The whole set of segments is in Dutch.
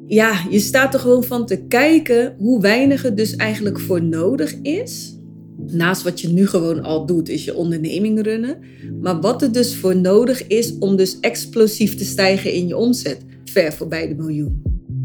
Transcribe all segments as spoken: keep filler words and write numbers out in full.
ja, je staat er gewoon van te kijken hoe weinig er dus eigenlijk voor nodig is. Naast wat je nu gewoon al doet, is je onderneming runnen. Maar wat er dus voor nodig is om dus explosief te stijgen in je omzet. Ver voorbij de miljoen.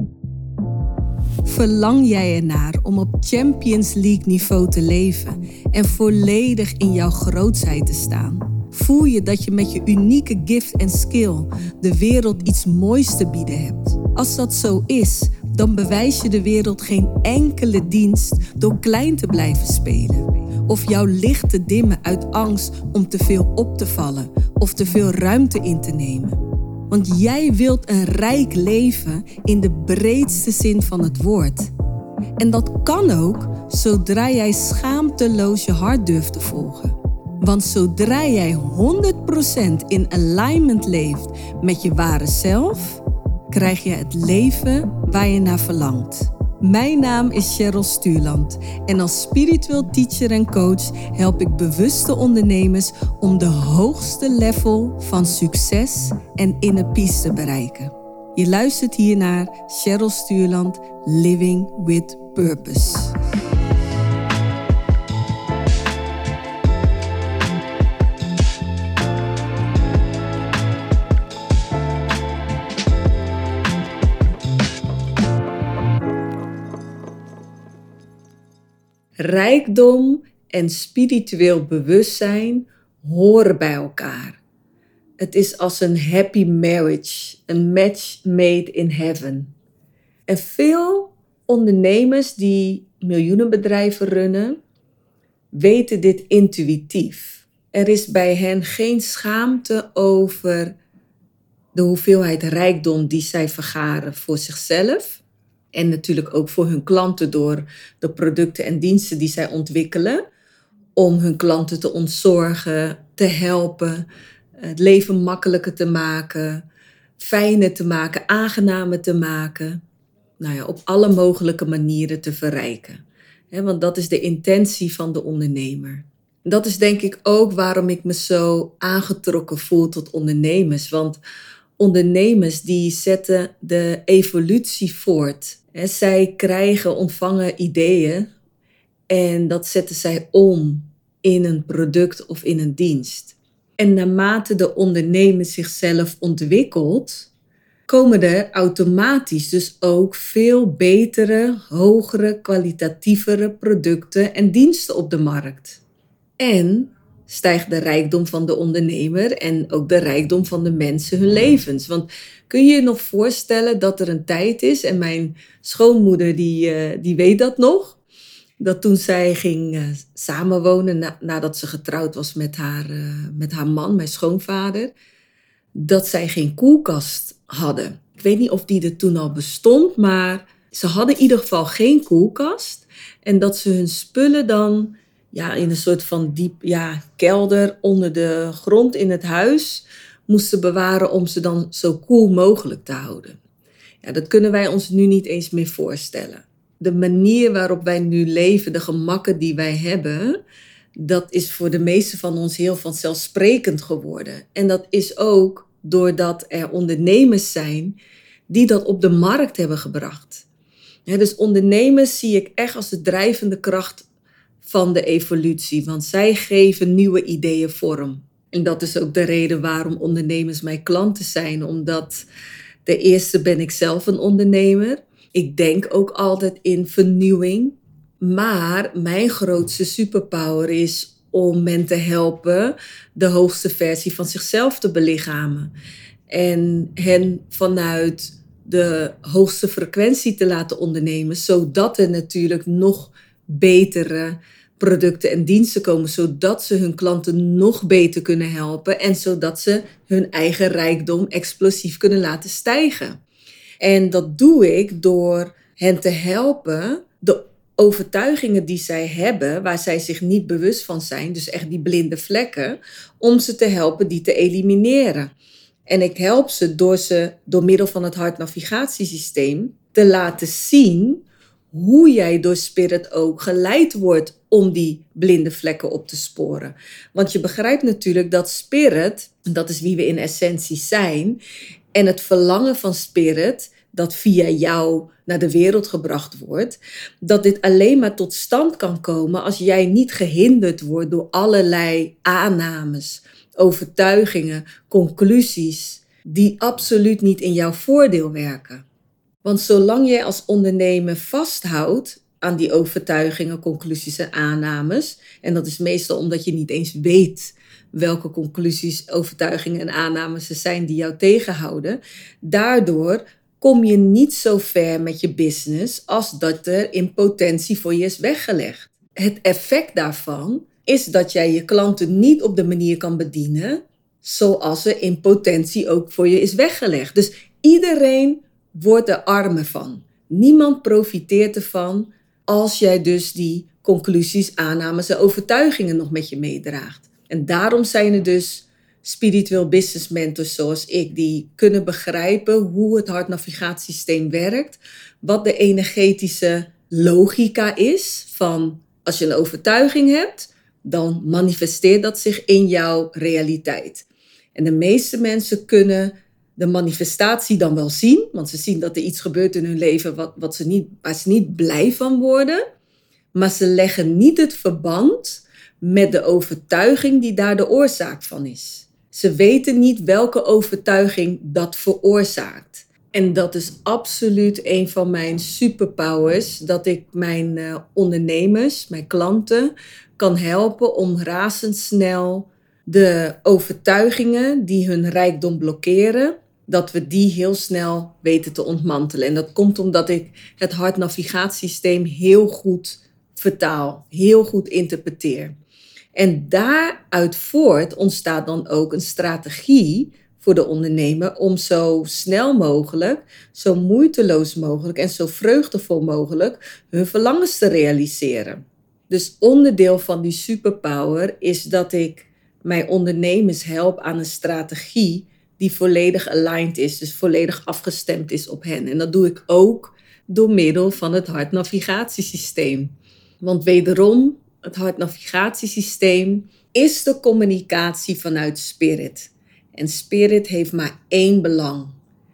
Verlang jij ernaar om op Champions League niveau te leven en volledig in jouw grootsheid te staan? Voel je dat je met je unieke gift en skill de wereld iets moois te bieden hebt? Als dat zo is, dan bewijs je de wereld geen enkele dienst door klein te blijven spelen. Of jouw licht te dimmen uit angst om te veel op te vallen of te veel ruimte in te nemen. Want jij wilt een rijk leven in de breedste zin van het woord. En dat kan ook zodra jij schaamteloos je hart durft te volgen. Want zodra jij honderd procent in alignment leeft met je ware zelf, krijg je het leven waar je naar verlangt. Mijn naam is Cheryl Stuurland en als spiritueel teacher en coach help ik bewuste ondernemers om de hoogste level van succes en inner peace te bereiken. Je luistert hier naar Cheryl Stuurland, Living with Purpose. Rijkdom en spiritueel bewustzijn horen bij elkaar. Het is als een happy marriage, een match made in heaven. En veel ondernemers die miljoenenbedrijven runnen, weten dit intuïtief. Er is bij hen geen schaamte over de hoeveelheid rijkdom die zij vergaren voor zichzelf. En natuurlijk ook voor hun klanten door de producten en diensten die zij ontwikkelen. Om hun klanten te ontzorgen, te helpen, het leven makkelijker te maken, fijner te maken, aangenamer te maken. Nou ja, op alle mogelijke manieren te verrijken. He, want dat is de intentie van de ondernemer. Dat is denk ik ook waarom ik me zo aangetrokken voel tot ondernemers. Want ondernemers die zetten de evolutie voort. He, zij krijgen, ontvangen ideeën en dat zetten zij om in een product of in een dienst. En naarmate de ondernemer zichzelf ontwikkelt, komen er automatisch dus ook veel betere, hogere, kwalitatievere producten en diensten op de markt. En stijgt de rijkdom van de ondernemer en ook de rijkdom van de mensen hun levens. Want kun je je nog voorstellen dat er een tijd is, en mijn schoonmoeder die, uh, die weet dat nog, dat toen zij ging uh, samenwonen na, nadat ze getrouwd was met haar, uh, met haar man, mijn schoonvader, dat zij geen koelkast hadden. Ik weet niet of die er toen al bestond, maar ze hadden in ieder geval geen koelkast. En dat ze hun spullen dan ja, in een soort van diep ja, kelder onder de grond in het huis moesten bewaren om ze dan zo koel mogelijk te houden. Ja, dat kunnen wij ons nu niet eens meer voorstellen. De manier waarop wij nu leven, de gemakken die wij hebben, dat is voor de meeste van ons heel vanzelfsprekend geworden. En dat is ook doordat er ondernemers zijn die dat op de markt hebben gebracht. Ja, dus ondernemers zie ik echt als de drijvende kracht van de evolutie, want zij geven nieuwe ideeën vorm. En dat is ook de reden waarom ondernemers mijn klanten zijn, omdat ten eerste ben ik zelf een ondernemer. Ik denk ook altijd in vernieuwing, maar mijn grootste superpower is om men te helpen de hoogste versie van zichzelf te belichamen. En hen vanuit de hoogste frequentie te laten ondernemen, zodat er natuurlijk nog betere producten en diensten komen, zodat ze hun klanten nog beter kunnen helpen en zodat ze hun eigen rijkdom explosief kunnen laten stijgen. En dat doe ik door hen te helpen de overtuigingen die zij hebben, waar zij zich niet bewust van zijn, dus echt die blinde vlekken, om ze te helpen die te elimineren. En ik help ze door ze door middel van het hartnavigatiesysteem te laten zien hoe jij door spirit ook geleid wordt om die blinde vlekken op te sporen. Want je begrijpt natuurlijk dat spirit, dat is wie we in essentie zijn, en het verlangen van spirit, dat via jou naar de wereld gebracht wordt, dat dit alleen maar tot stand kan komen als jij niet gehinderd wordt door allerlei aannames, overtuigingen, conclusies die absoluut niet in jouw voordeel werken. Want zolang jij als ondernemer vasthoudt aan die overtuigingen, conclusies en aannames, en dat is meestal omdat je niet eens weet welke conclusies, overtuigingen en aannames er zijn die jou tegenhouden, daardoor kom je niet zo ver met je business als dat er in potentie voor je is weggelegd. Het effect daarvan is dat jij je klanten niet op de manier kan bedienen zoals er in potentie ook voor je is weggelegd. Dus iedereen wordt er armer van. Niemand profiteert ervan als jij dus die conclusies, aannames en overtuigingen nog met je meedraagt. En daarom zijn er dus spiritueel business mentors zoals ik, die kunnen begrijpen hoe het hartnavigatiesysteem werkt, wat de energetische logica is van als je een overtuiging hebt, dan manifesteert dat zich in jouw realiteit. En de meeste mensen kunnen de manifestatie dan wel zien, want ze zien dat er iets gebeurt in hun leven wat, wat ze niet, waar ze niet blij van worden, maar ze leggen niet het verband met de overtuiging die daar de oorzaak van is. Ze weten niet welke overtuiging dat veroorzaakt. En dat is absoluut een van mijn superpowers, dat ik mijn uh, ondernemers, mijn klanten, kan helpen om razendsnel de overtuigingen die hun rijkdom blokkeren, dat we die heel snel weten te ontmantelen. En dat komt omdat ik het hartnavigatiesysteem heel goed vertaal, heel goed interpreteer. En daaruit voort ontstaat dan ook een strategie voor de ondernemer om zo snel mogelijk, zo moeiteloos mogelijk en zo vreugdevol mogelijk hun verlangens te realiseren. Dus onderdeel van die superpower is dat ik mijn ondernemers help aan een strategie die volledig aligned is, dus volledig afgestemd is op hen. En dat doe ik ook door middel van het hartnavigatiesysteem. Want wederom, het hartnavigatiesysteem is de communicatie vanuit spirit. En spirit heeft maar één belang.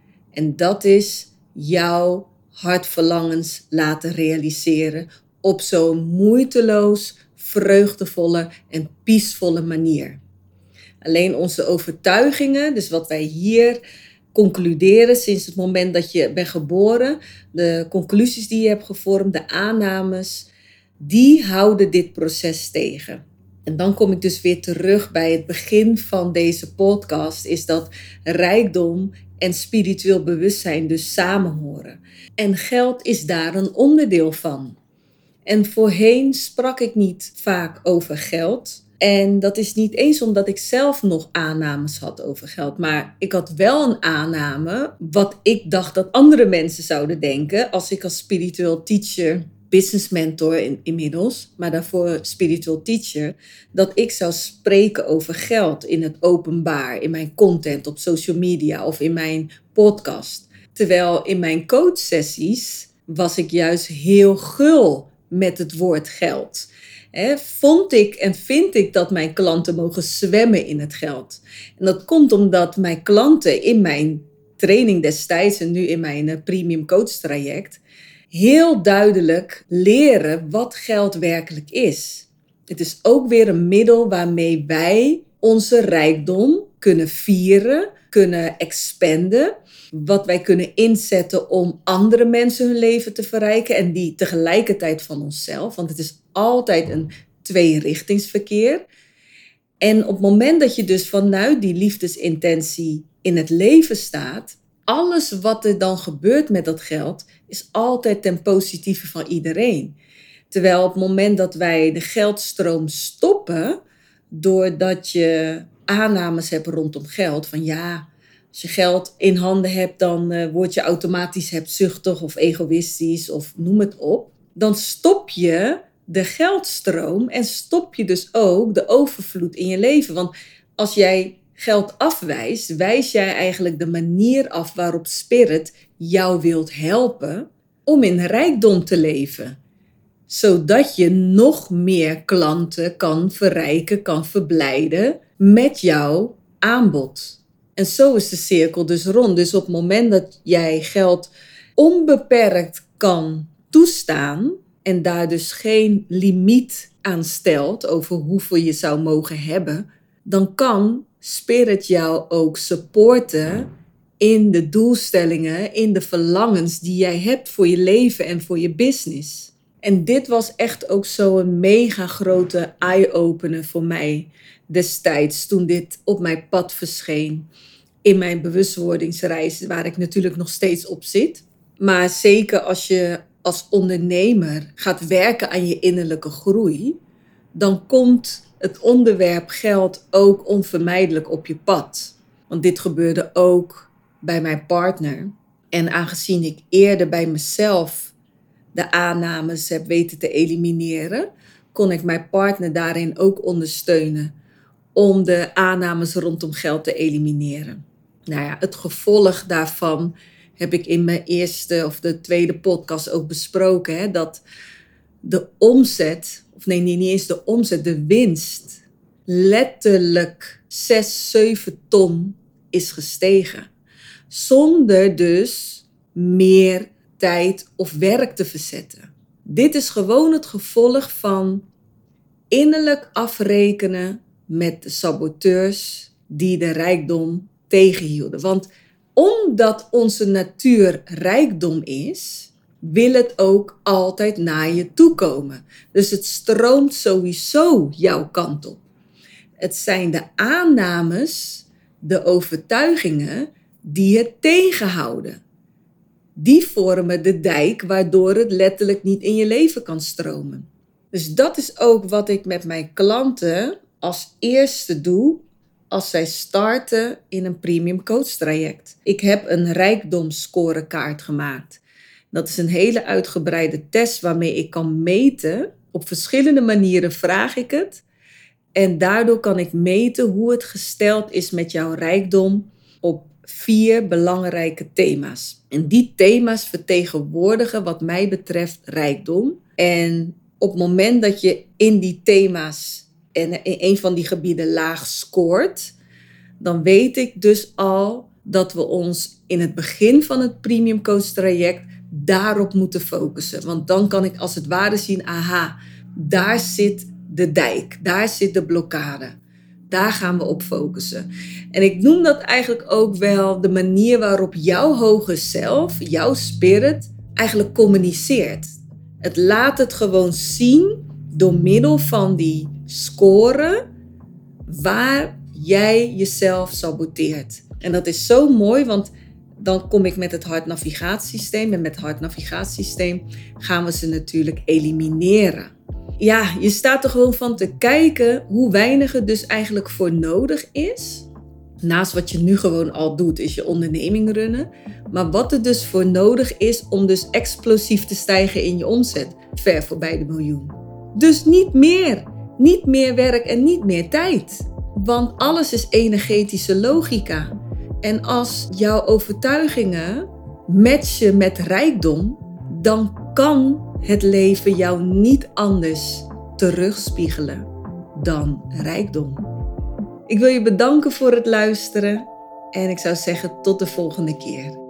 En dat is jouw hartverlangens laten realiseren op zo'n moeiteloos, vreugdevolle en peacevolle manier. Alleen onze overtuigingen, dus wat wij hier concluderen sinds het moment dat je bent geboren, de conclusies die je hebt gevormd, de aannames, die houden dit proces tegen. En dan kom ik dus weer terug bij het begin van deze podcast, is dat rijkdom en spiritueel bewustzijn dus samenhoren. En geld is daar een onderdeel van. En voorheen sprak ik niet vaak over geld. En dat is niet eens omdat ik zelf nog aannames had over geld. Maar ik had wel een aanname wat ik dacht dat andere mensen zouden denken als ik als spiritueel teacher, business mentor in, inmiddels, maar daarvoor spiritual teacher, dat ik zou spreken over geld in het openbaar, in mijn content op social media of in mijn podcast. Terwijl in mijn coachsessies was ik juist heel gul met het woord geld. He, vond ik en vind ik dat mijn klanten mogen zwemmen in het geld. En dat komt omdat mijn klanten in mijn training destijds en nu in mijn premium coach traject heel duidelijk leren wat geld werkelijk is. Het is ook weer een middel waarmee wij onze rijkdom kunnen vieren, kunnen expanden, wat wij kunnen inzetten om andere mensen hun leven te verrijken en die tegelijkertijd van onszelf, want het is altijd een tweerichtingsverkeer. En op het moment dat je dus vanuit die liefdesintentie in het leven staat, alles wat er dan gebeurt met dat geld is altijd ten positieve van iedereen. Terwijl op het moment dat wij de geldstroom stoppen, doordat je aannames hebt rondom geld, van ja, als je geld in handen hebt, dan uh, word je automatisch hebzuchtig of egoïstisch of noem het op. Dan stop je de geldstroom en stop je dus ook de overvloed in je leven. Want als jij geld afwijst, wijs jij eigenlijk de manier af waarop spirit jou wilt helpen om in rijkdom te leven. Zodat je nog meer klanten kan verrijken, kan verblijden met jouw aanbod. En zo is de cirkel dus rond. Dus op het moment dat jij geld onbeperkt kan toestaan en daar dus geen limiet aan stelt over hoeveel je zou mogen hebben, dan kan Spirit jou ook supporten in de doelstellingen, in de verlangens die jij hebt voor je leven en voor je business. En dit was echt ook zo'n mega grote eye-opener voor mij destijds toen dit op mijn pad verscheen. In mijn bewustwordingsreis, waar ik natuurlijk nog steeds op zit. Maar zeker als je als ondernemer gaat werken aan je innerlijke groei, dan komt het onderwerp geld ook onvermijdelijk op je pad. Want dit gebeurde ook bij mijn partner. En aangezien ik eerder bij mezelf de aannames heb weten te elimineren, kon ik mijn partner daarin ook ondersteunen om de aannames rondom geld te elimineren. Nou ja, het gevolg daarvan heb ik in mijn eerste of de tweede podcast ook besproken. Hè, dat de omzet, of nee, niet eens de omzet, de winst, letterlijk zes, zeven ton is gestegen. Zonder dus meer tijd of werk te verzetten. Dit is gewoon het gevolg van innerlijk afrekenen met de saboteurs die de rijkdom tegenhielden. Want omdat onze natuur rijkdom is, wil het ook altijd naar je toe komen. Dus het stroomt sowieso jouw kant op. Het zijn de aannames, de overtuigingen die het tegenhouden. Die vormen de dijk waardoor het letterlijk niet in je leven kan stromen. Dus dat is ook wat ik met mijn klanten als eerste doe als zij starten in een premium coach traject. Ik heb een rijkdomscorekaart gemaakt. Dat is een hele uitgebreide test waarmee ik kan meten. Op verschillende manieren vraag ik het. En daardoor kan ik meten hoe het gesteld is met jouw rijkdom op vier belangrijke thema's. En die thema's vertegenwoordigen wat mij betreft rijkdom. En op het moment dat je in die thema's en in een van die gebieden laag scoort, dan weet ik dus al dat we ons in het begin van het premium coach traject daarop moeten focussen. Want dan kan ik als het ware zien, aha, daar zit de dijk, daar zit de blokkade. Daar gaan we op focussen. En ik noem dat eigenlijk ook wel de manier waarop jouw hoger zelf, jouw spirit, eigenlijk communiceert. Het laat het gewoon zien door middel van die score waar jij jezelf saboteert. En dat is zo mooi, want dan kom ik met het hartnavigatiesysteem. En met het hartnavigatiesysteem gaan we ze natuurlijk elimineren. Ja, je staat er gewoon van te kijken hoe weinig er dus eigenlijk voor nodig is. Naast wat je nu gewoon al doet, is je onderneming runnen. Maar wat er dus voor nodig is om dus explosief te stijgen in je omzet. Ver voorbij de miljoen. Dus niet meer. Niet meer werk en niet meer tijd. Want alles is energetische logica. En als jouw overtuigingen matchen met rijkdom, dan kan het leven jou niet anders terugspiegelen dan rijkdom. Ik wil je bedanken voor het luisteren en ik zou zeggen tot de volgende keer.